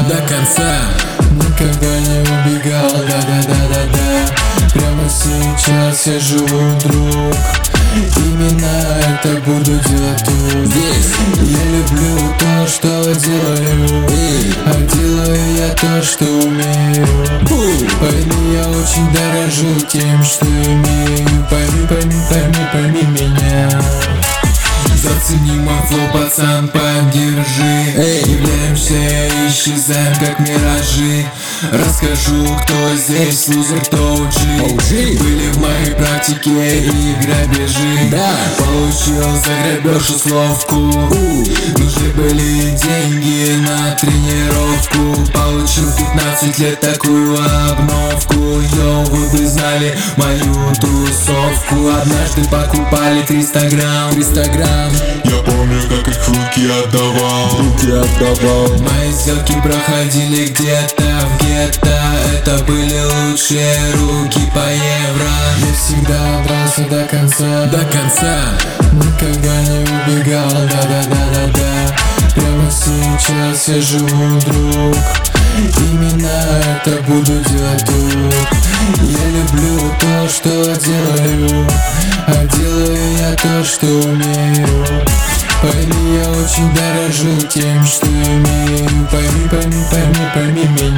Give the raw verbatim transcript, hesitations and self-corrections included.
до конца. Никогда не убегал, да-да-да-да-да. Прямо сейчас я живу, друг. Именно это буду делать тут. Здесь Я люблю то, что делаю, а делаю я то, что умею. Пойми, я очень дорожу тем, что имею. Пойми, пойми, пойми, пойми меня. Зацени мой флоу, пацан, поддержи. Эй. Являемся и исчезаем, как миражи. Расскажу, кто здесь лузер, кто о джи. Были в моей практике и грабежи. Да. Получил за грабеж условку. Нужны были деньги на тренировку. Получил пятнадцать лет такую обновку. Йоу, вы бы знали мою тусовку. Однажды покупали триста грамм. триста грамм. Я помню, как их в руки отдавал. Руки отдавал. Мои сделки проходили где-то в гетто. Это были лучшие руки по евро. Я всегда дрался до конца, До конца. никогда не убегал, да-да-да-да-да. Прямо сейчас я живу, друг. Именно это буду делать тут. Я люблю то, что делаю, а делаю я то, что умею. Пойми, я очень дорожу тем, что имею. Пойми, пойми, пойми, пойми меня.